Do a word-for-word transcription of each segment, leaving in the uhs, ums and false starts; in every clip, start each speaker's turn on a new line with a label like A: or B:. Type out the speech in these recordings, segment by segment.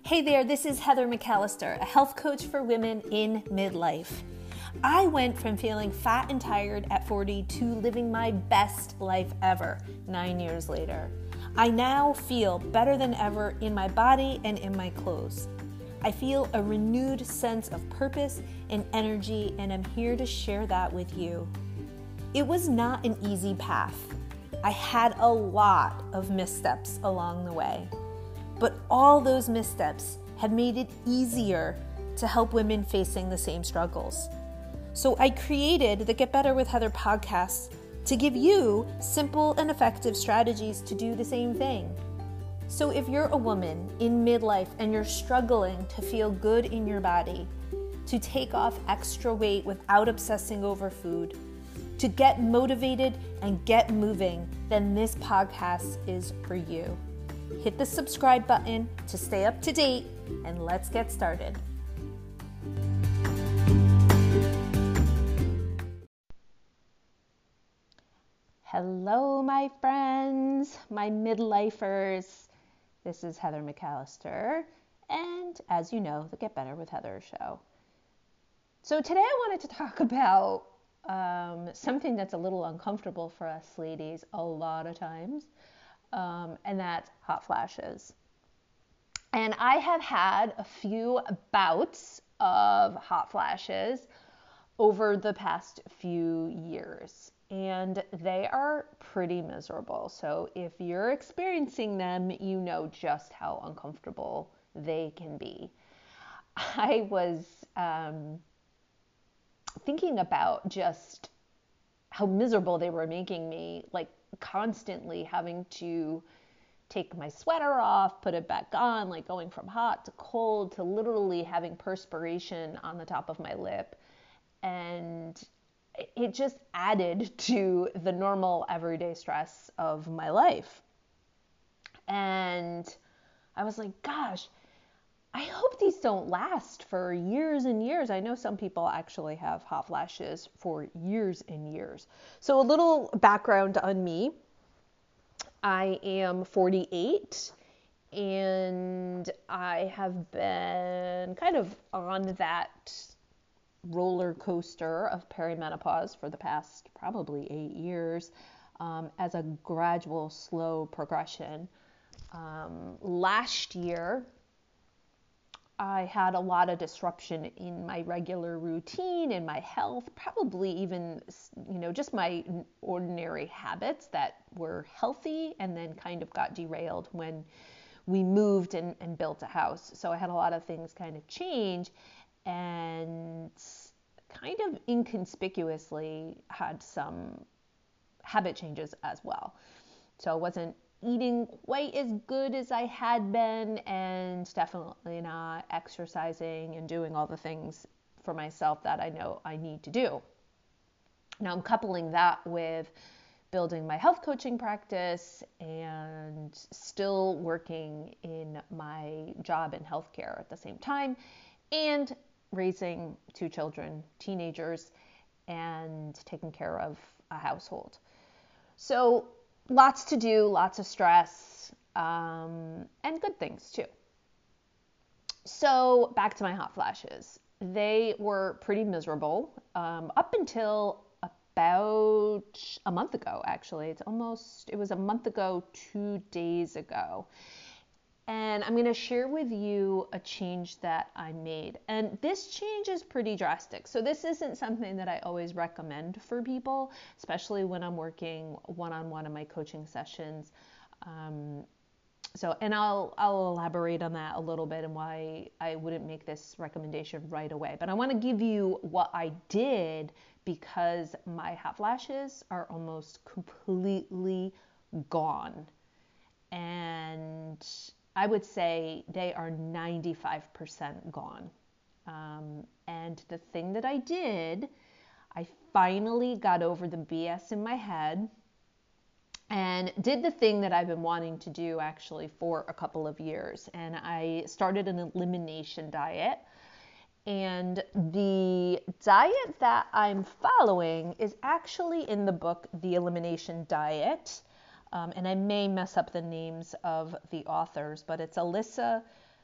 A: Hey there, this is Heather McAllister, a health coach for women in midlife. I went from feeling fat and tired at forty to living my best life ever nine years later. I now feel better than ever in my body and in my clothes. I feel a renewed sense of purpose and energy, and I'm here to share that with you. It was not an easy path. I had a lot of missteps along the way. But all those missteps have made it easier to help women facing the same struggles. So I created the Get Better with Heather podcast to give you simple and effective strategies to do the same thing. So if you're a woman in midlife and you're struggling to feel good in your body, to take off extra weight without obsessing over food, to get motivated and get moving, then this podcast is for you. Hit the subscribe button to stay up to date, and let's get started. Hello, my friends, my midlifers. This is Heather McAllister, and as you know, the Get Better with Heather show. So today I wanted to talk about um, something that's a little uncomfortable for us ladies a lot of times. Um, and that's hot flashes. And I have had a few bouts of hot flashes over the past few years, and they are pretty miserable. So if you're experiencing them, you know just how uncomfortable they can be. I was um, thinking about just how miserable they were making me, like constantly having to take my sweater off, put it back on, like going from hot to cold to literally having perspiration on the top of my lip. And it just added to the normal everyday stress of my life. And I was like, gosh, I hope these don't last for years and years. I know some people actually have hot flashes for years and years. So a little background on me. I am forty-eight, and I have been kind of on that roller coaster of perimenopause for the past probably eight years um, as a gradual, slow progression. Um, last year, I had a lot of disruption in my regular routine, in my health, probably even, you know, just my ordinary habits that were healthy and then kind of got derailed when we moved and, and built a house. So I had a lot of things kind of change and kind of inconspicuously had some habit changes as well. So I wasn't eating quite as good as I had been, and definitely not exercising and doing all the things for myself that I know I need to do. Now I'm coupling that with building my health coaching practice and still working in my job in healthcare at the same time, and raising two children, teenagers, and taking care of a household. So lots to do, lots of stress, um, and good things too. So back to my hot flashes. They were pretty miserable um, up until about a month ago, actually. It's almost, it was a month ago, two days ago. And I'm going to share with you a change that I made. And this change is pretty drastic. So this isn't something that I always recommend for people, especially when I'm working one-on-one in my coaching sessions. Um, so, and I'll, I'll elaborate on that a little bit and why I wouldn't make this recommendation right away. But I want to give you what I did because my hot flashes are almost completely gone. And I would say they are ninety-five percent gone. Um, and the thing that I did, I finally got over the B S in my head and did the thing that I've been wanting to do actually for a couple of years. And I started an elimination diet. And the diet that I'm following is actually in the book, The Elimination Diet. Um, and I may mess up the names of the authors, but it's Alyssa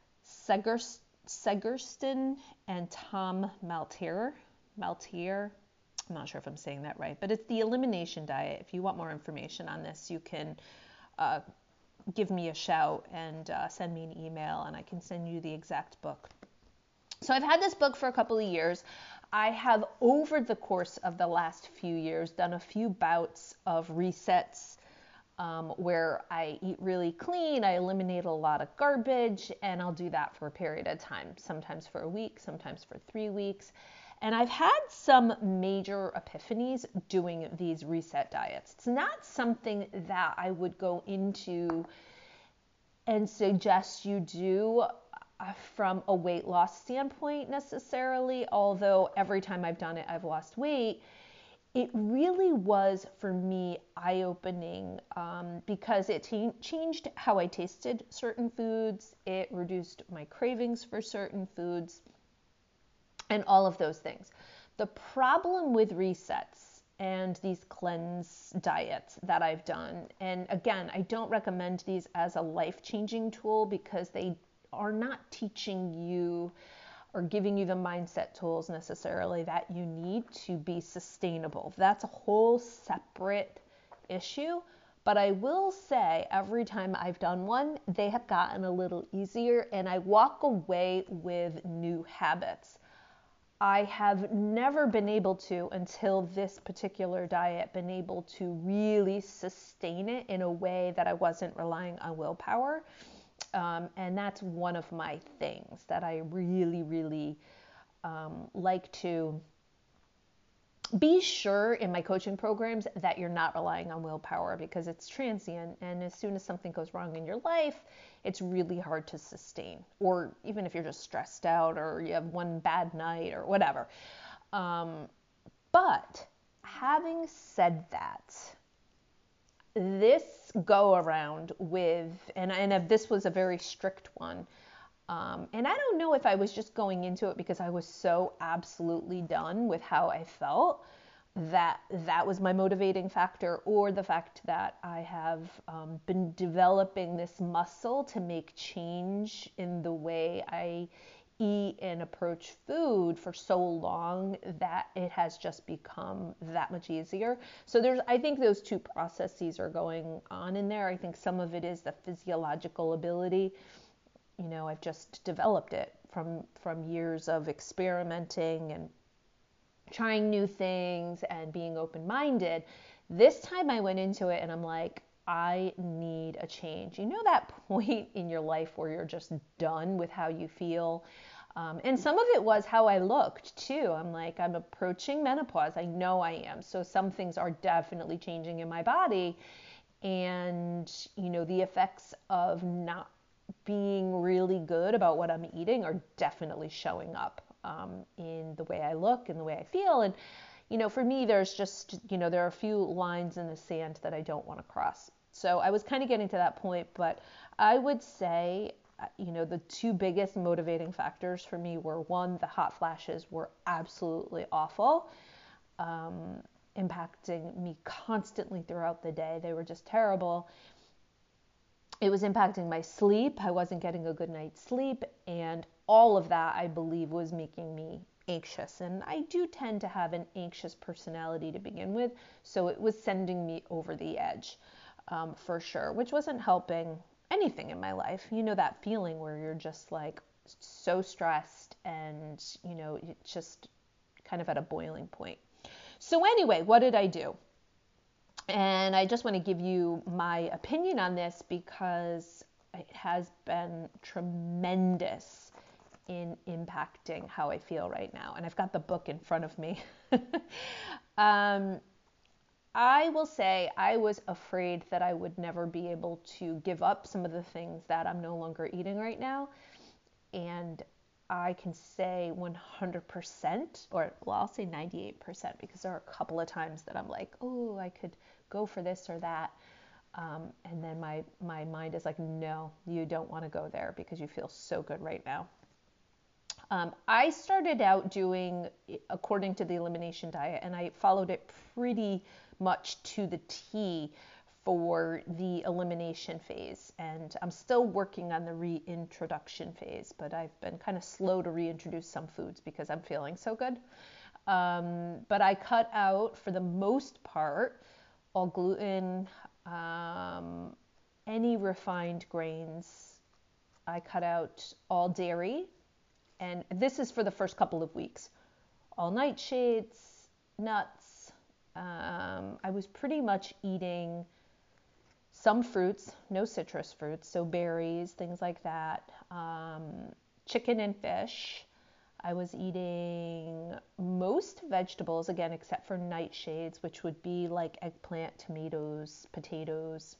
A: Segerst, Segerston and Tom Maltier. Maltier. I'm not sure if I'm saying that right, but it's the elimination diet. If you want more information on this, you can uh, give me a shout and uh, send me an email, and I can send you the exact book. So I've had this book for a couple of years. I have, over the course of the last few years, done a few bouts of resets um, where I eat really clean, I eliminate a lot of garbage, and I'll do that for a period of time, sometimes for a week, sometimes for three weeks. And I've had some major epiphanies doing these reset diets. It's not something that I would go into and suggest you do from a weight loss standpoint necessarily, although every time I've done it, I've lost weight. It really was, for me, eye-opening um, because it t- changed how I tasted certain foods. It reduced my cravings for certain foods and all of those things. The problem with resets and these cleanse diets that I've done, and again, I don't recommend these as a life-changing tool because they are not teaching you or giving you the mindset tools necessarily that you need to be sustainable. That's a whole separate issue. But I will say every time I've done one, they have gotten a little easier and I walk away with new habits. I have never been able to, until this particular diet, been able to really sustain it in a way that I wasn't relying on willpower. Um, and that's one of my things that I really, really um, like to be sure in my coaching programs that you're not relying on willpower because it's transient. And as soon as something goes wrong in your life, it's really hard to sustain. Or even if you're just stressed out or you have one bad night or whatever. Um, but having said that, this go around with, and, and if this was a very strict one, um, and I don't know if I was just going into it because I was so absolutely done with how I felt, that that was my motivating factor, or the fact that I have um, been developing this muscle to make change in the way I eat and approach food for so long that it has just become that much easier. So there's, I think those two processes are going on in there. I think some of it is the physiological ability. You know, I've just developed it from, from years of experimenting and trying new things and being open-minded. This time I went into it and I'm like, I need a change. You know that point in your life where you're just done with how you feel? Um, and some of it was how I looked too. I'm like, I'm approaching menopause. I know I am. So some things are definitely changing in my body. And, you know, the effects of not being really good about what I'm eating are definitely showing up um, in the way I look and the way I feel. And, you know, for me, there's just, you know, there are a few lines in the sand that I don't want to cross. So I was kind of getting to that point, but I would say, you know, the two biggest motivating factors for me were, one, the hot flashes were absolutely awful, um, impacting me constantly throughout the day. They were just terrible. It was impacting my sleep. I wasn't getting a good night's sleep, and all of that, I believe, was making me anxious. And I do tend to have an anxious personality to begin with, so it was sending me over the edge, um, for sure, which wasn't helping anything in my life. You know that feeling where you're just like so stressed and, you know, it's just kind of at a boiling point. So anyway, what did I do? And I just want to give you my opinion on this because it has been tremendous in impacting how I feel right now. And I've got the book in front of me. um, I will say I was afraid that I would never be able to give up some of the things that I'm no longer eating right now. And I can say one hundred percent, or well, I'll say ninety-eight percent, because there are a couple of times that I'm like, oh, I could go for this or that. Um, and then my, my mind is like, no, you don't want to go there because you feel so good right now. Um, I started out doing according to the elimination diet, and I followed it pretty much to the T for the elimination phase. And I'm still working on the reintroduction phase, but I've been kind of slow to reintroduce some foods because I'm feeling so good. Um, but I cut out, for the most part, all gluten, um, any refined grains. I cut out all dairy, and this is for the first couple of weeks. All nightshades, nuts. Um, I was pretty much eating some fruits, no citrus fruits, so berries, things like that. Um, chicken and fish. I was eating most vegetables, again, except for nightshades, which would be like eggplant, tomatoes, potatoes,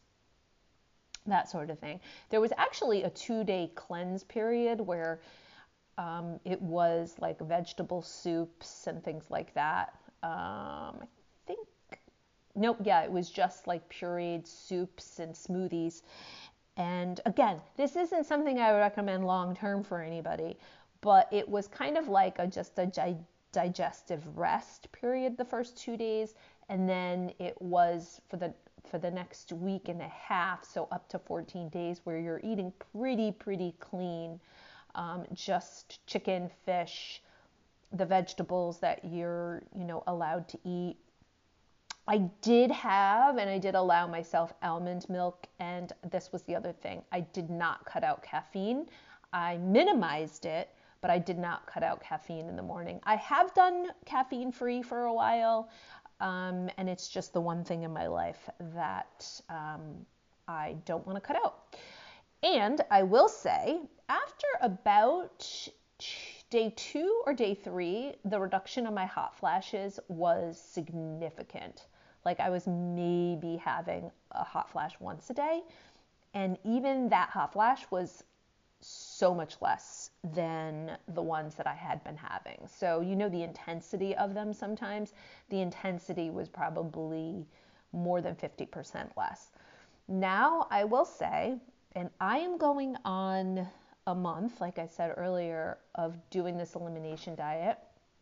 A: that sort of thing. There was actually a two-day cleanse period where um, it was like vegetable soups and things like that. Um, I think, nope, yeah, it was just like pureed soups and smoothies. And again, this isn't something I would recommend long-term for anybody, but it was kind of like a, just a gi- digestive rest period the first two days, and then it was for the for the next week and a half, so up to fourteen days, where you're eating pretty pretty clean, um, just chicken, fish, the vegetables that you're you know allowed to eat. I did have, and I did allow myself almond milk, and this was the other thing. I did not cut out caffeine. I minimized it, but I did not cut out caffeine in the morning. I have done caffeine free for a while, um, and it's just the one thing in my life that um, I don't want to cut out. And I will say, after about day two or day three, the reduction of my hot flashes was significant. Like I was maybe having a hot flash once a day, and even that hot flash was so much less than the ones that I had been having. So, you know, the intensity of them sometimes, the intensity was probably more than fifty percent less. Now, I will say, and I am going on a month, like I said earlier, of doing this elimination diet,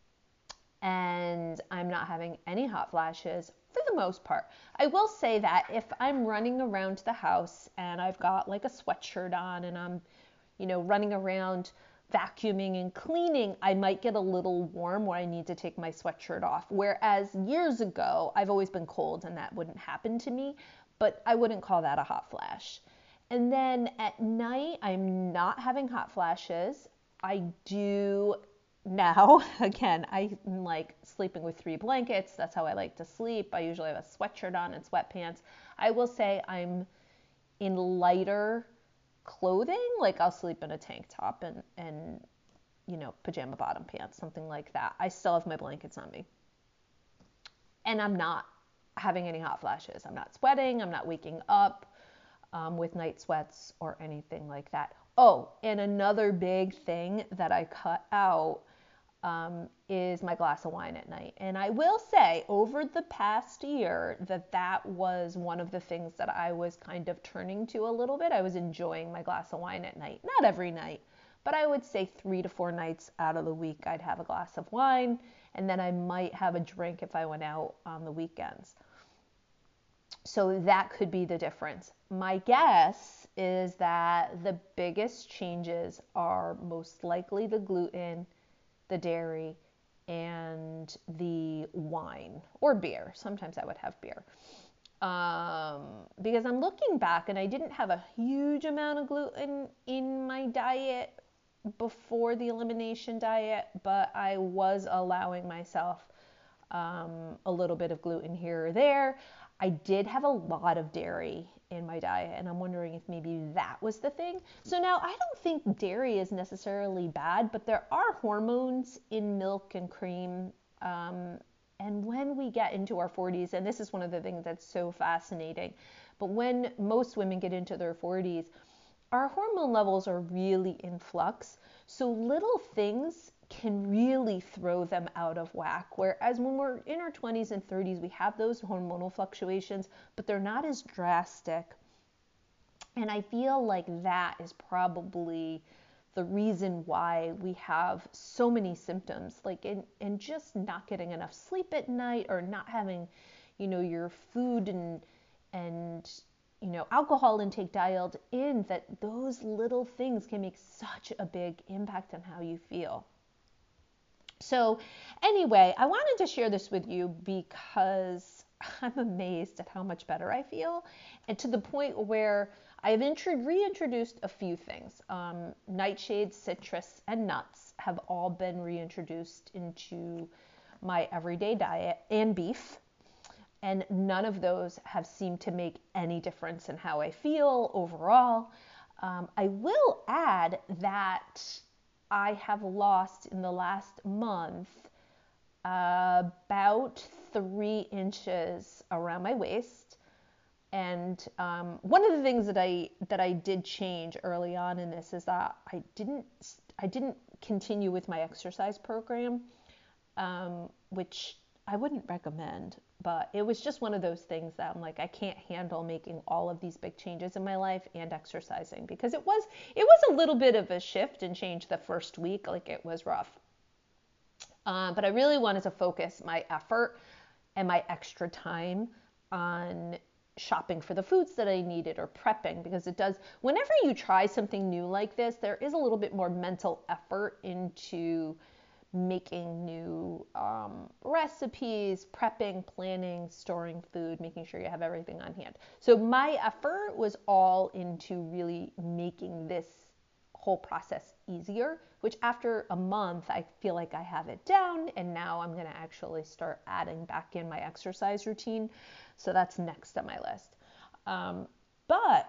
A: and I'm not having any hot flashes for the most part. I will say that if I'm running around the house and I've got like a sweatshirt on and I'm you know, running around vacuuming and cleaning, I might get a little warm where I need to take my sweatshirt off. Whereas years ago, I've always been cold and that wouldn't happen to me, but I wouldn't call that a hot flash. And then at night, I'm not having hot flashes. I do now, again, I'm like sleeping with three blankets. That's how I like to sleep. I usually have a sweatshirt on and sweatpants. I will say I'm in lighter clothing, like I'll sleep in a tank top and, and, you know, pajama bottom pants, something like that. I still have my blankets on me. And I'm not having any hot flashes. I'm not sweating. I'm not waking up um, with night sweats or anything like that. Oh, and another big thing that I cut out um, is my glass of wine at night. And I will say over the past year that that was one of the things that I was kind of turning to a little bit. I was enjoying my glass of wine at night. Not every night, but I would say three to four nights out of the week I'd have a glass of wine, and then I might have a drink if I went out on the weekends. So that could be the difference. My guess is that the biggest changes are most likely the gluten, the dairy, and the wine or beer. Sometimes I would have beer. Um, because I'm looking back and I didn't have a huge amount of gluten in my diet before the elimination diet, but I was allowing myself um, a little bit of gluten here or there. I did have a lot of dairy in my diet, and I'm wondering if maybe that was the thing. So now I don't think dairy is necessarily bad, but there are hormones in milk and cream. Um, and when we get into our forties, and this is one of the things that's so fascinating, but when most women get into their forties, our hormone levels are really in flux. So little things can really throw them out of whack. Whereas when we're in our twenties and thirties, we have those hormonal fluctuations, but they're not as drastic. And I feel like that is probably the reason why we have so many symptoms, like in, in just not getting enough sleep at night, or not having, you know, your food and and you know, alcohol intake dialed in, that those little things can make such a big impact on how you feel. So anyway, I wanted to share this with you because I'm amazed at how much better I feel, and to the point where I've intro- reintroduced a few things. Um, nightshades, citrus, and nuts have all been reintroduced into my everyday diet, and beef. And none of those have seemed to make any difference in how I feel overall. Um, I will add that I have lost in the last month uh, about three inches around my waist. And um, one of the things that I that I did change early on in this is that I didn't I didn't continue with my exercise program, um, which I wouldn't recommend. But it was just one of those things that I'm like, I can't handle making all of these big changes in my life and exercising, because it was it was a little bit of a shift and change the first week. Like, it was rough. Um, but I really wanted to focus my effort and my extra time on shopping for the foods that I needed, or prepping, because it does, whenever you try something new like this, there is a little bit more mental effort into making new um, recipes, prepping, planning, storing food, making sure you have everything on hand. So my effort was all into really making this whole process easier, which after a month, I feel like I have it down, and now I'm going to actually start adding back in my exercise routine. So that's next on my list. Um, but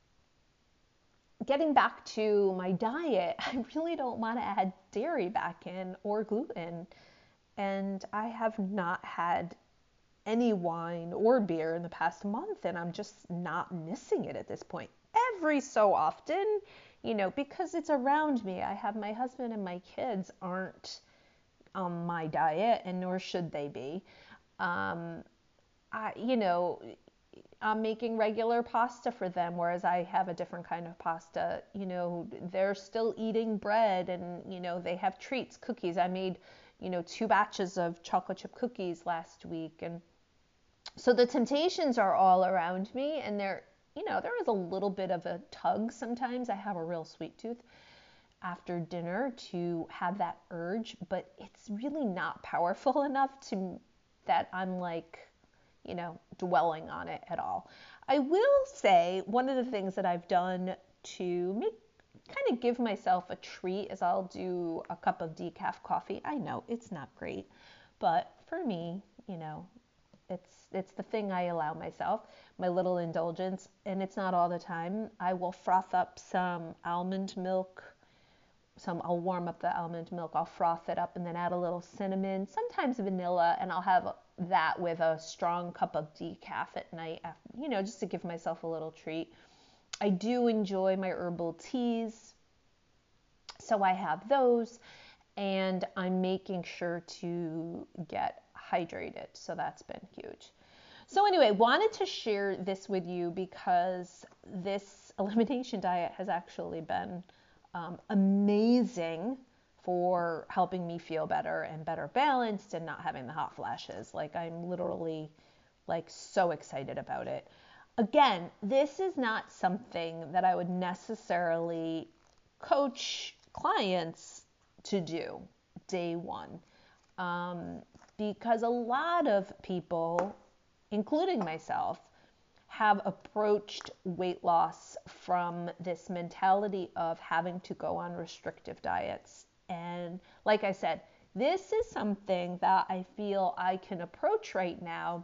A: getting back to my diet, I really don't want to add dairy back in, or gluten. And I have not had any wine or beer in the past month, and I'm just not missing it at this point. Every so often, you know, because it's around me. I have my husband, and my kids aren't on my diet, and nor should they be. Um, I, you know, I'm making regular pasta for them, whereas I have a different kind of pasta. You know, they're still eating bread, and, you know, they have treats, cookies. I made, you know, two batches of chocolate chip cookies last week. And so the temptations are all around me, and they're, you know, there is a little bit of a tug sometimes. I have a real sweet tooth after dinner to have that urge, but it's really not powerful enough to that I'm like, you know, dwelling on it at all. I will say one of the things that I've done to make kind of give myself a treat is I'll do a cup of decaf coffee. I know it's not great, but for me, you know, it's it's the thing I allow myself, my little indulgence, and it's not all the time. I will froth up some almond milk. Some I'll warm up the almond milk, I'll froth it up, and then add a little cinnamon, sometimes vanilla, and I'll have that with a strong cup of decaf at night, after, you know, just to give myself a little treat. I do enjoy my herbal teas, so I have those, and I'm making sure to get hydrated, so that's been huge. So anyway, wanted to share this with you because this elimination diet has actually been um, amazing for helping me feel better and better balanced and not having the hot flashes. Like, I'm literally like so excited about it. Again, this is not something that I would necessarily coach clients to do day one, um, because a lot of people, including myself, have approached weight loss from this mentality of having to go on restrictive diets. And like I said, this is something that I feel I can approach right now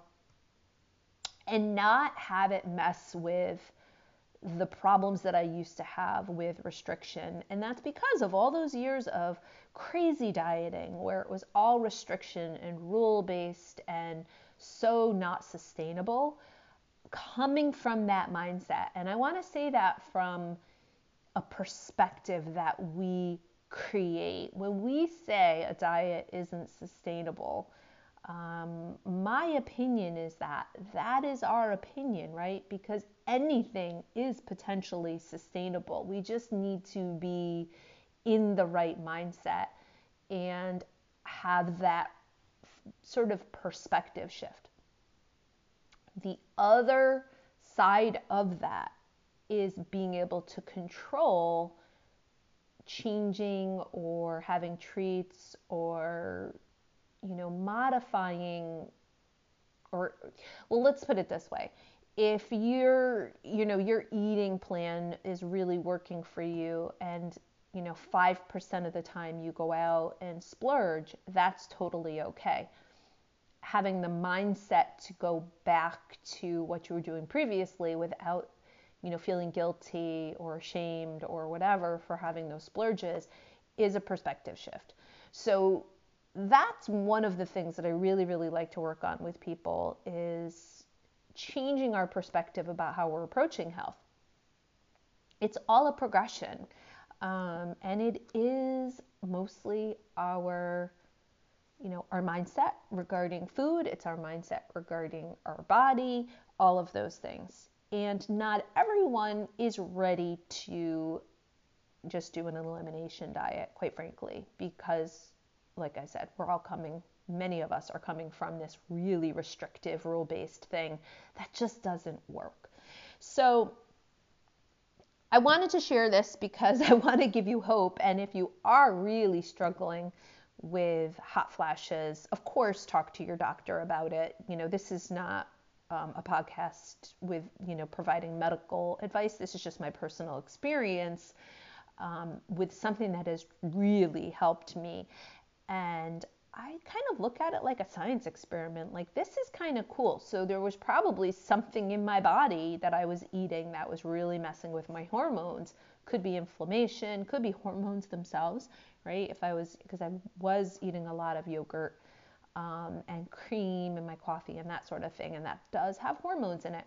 A: and not have it mess with the problems that I used to have with restriction. And that's because of all those years of crazy dieting where it was all restriction and rule-based and so not sustainable, coming from that mindset. And I want to say that from a perspective that we create. When we say a diet isn't sustainable, um, my opinion is that that is our opinion, right? Because anything is potentially sustainable. We just need to be in the right mindset and have that sort of perspective shift. The other side of that is being able to control changing or having treats or, you know, modifying, or, well, let's put it this way. If your, you know, your eating plan is really working for you and, you know, five percent of the time you go out and splurge, that's totally okay. Having the mindset to go back to what you were doing previously without, you know, feeling guilty or ashamed or whatever for having those splurges is a perspective shift. So that's one of the things that I really, really like to work on with people, is changing our perspective about how we're approaching health. It's all a progression. Um, and it is mostly our, you know, our mindset regarding food. It's our mindset regarding our body, all of those things. And not everyone is ready to just do an elimination diet, quite frankly, because, like I said, we're all coming, many of us are coming from this really restrictive, rule-based thing that just doesn't work. So I wanted to share this because I want to give you hope. And if you are really struggling with hot flashes, of course, talk to your doctor about it. You know, this is not um, a podcast with, you know, providing medical advice. This is just my personal experience um, with something that has really helped me. And I kind of look at it like a science experiment. Like, this is kind of cool. So there was probably something in my body that I was eating that was really messing with my hormones. Could be inflammation, could be hormones themselves, right? If I was, because I was eating a lot of yogurt um, and cream in my coffee and that sort of thing, and that does have hormones in it.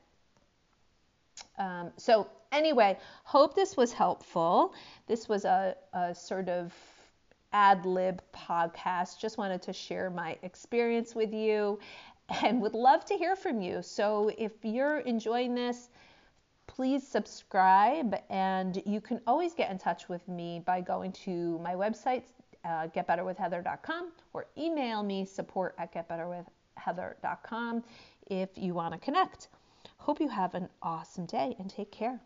A: Um, so anyway, hope this was helpful. This was a, a sort of ad lib podcast. Just wanted to share my experience with you and would love to hear from you. So if you're enjoying this, please subscribe, and you can always get in touch with me by going to my website, uh, get better with heather dot com, or email me, support at get better with heather dot com, if you want to connect. Hope you have an awesome day and take care.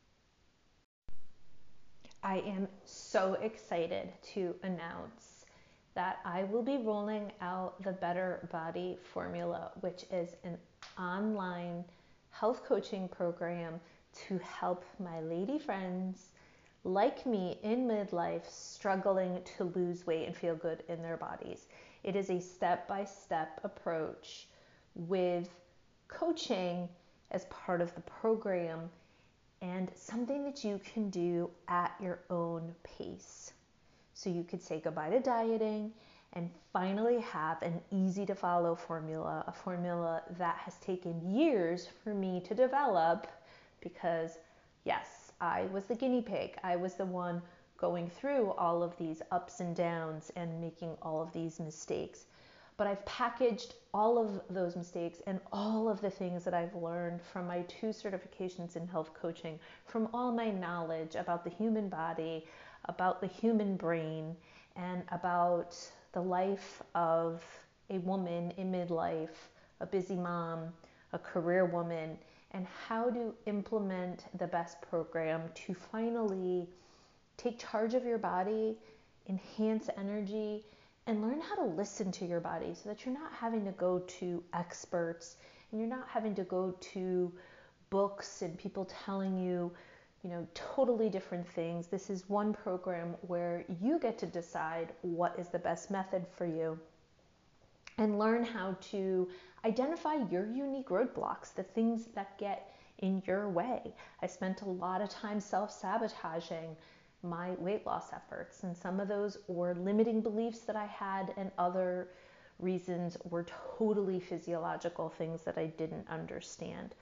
A: I am so excited to announce that I will be rolling out the Better Body Formula, which is an online health coaching program to help my lady friends like me in midlife struggling to lose weight and feel good in their bodies. It is a step-by-step approach with coaching as part of the program, and something that you can do at your own pace. So you could say goodbye to dieting and finally have an easy to follow formula, a formula that has taken years for me to develop, because yes, I was the guinea pig. I was the one going through all of these ups and downs and making all of these mistakes. But I've packaged all of those mistakes and all of the things that I've learned from my two certifications in health coaching, from all my knowledge about the human body, about the human brain, and about the life of a woman in midlife, a busy mom, a career woman, and how to implement the best program to finally take charge of your body, enhance energy, and learn how to listen to your body so that you're not having to go to experts and you're not having to go to books and people telling you, you know, totally different things. This is one program where you get to decide what is the best method for you and learn how to identify your unique roadblocks, the things that get in your way. I spent a lot of time self-sabotaging my weight loss efforts, and some of those were limiting beliefs that I had, and other reasons were totally physiological things that I didn't understand.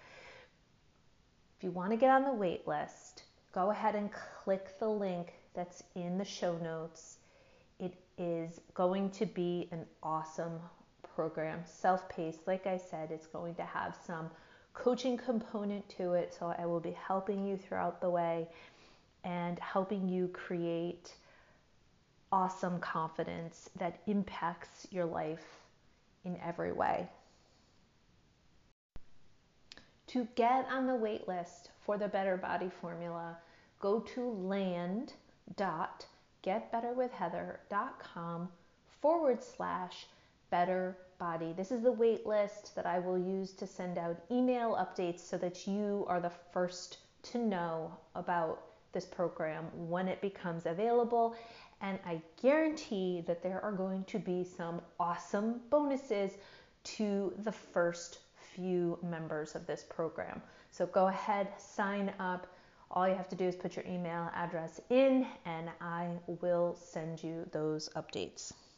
A: If you want to get on the wait list, go ahead and click the link that's in the show notes. It is going to be an awesome program, self-paced. Like I said, it's going to have some coaching component to it, so I will be helping you throughout the way and helping you create awesome confidence that impacts your life in every way. To get on the wait list for the Better Body Formula, go to land.getbetterwithheather.com forward slash better body. This is the wait list that I will use to send out email updates so that you are the first to know about this program when it becomes available. And I guarantee that there are going to be some awesome bonuses to the first few members of this program. So go ahead, sign up. All you have to do is put your email address in and I will send you those updates.